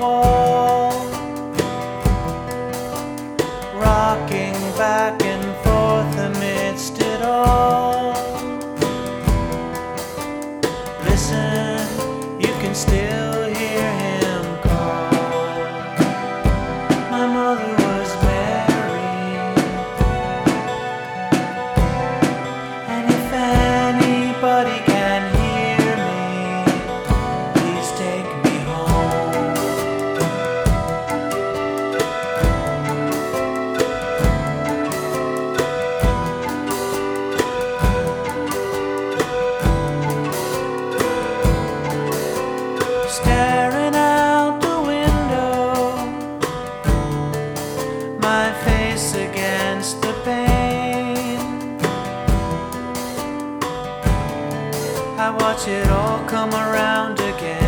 wall, rocking back and forth amidst it all. Listen, you can still hear him call. My mother was married, and if anybody can hear me, please take me home. Staring out the window, my face against the pane, I watch it all come around again.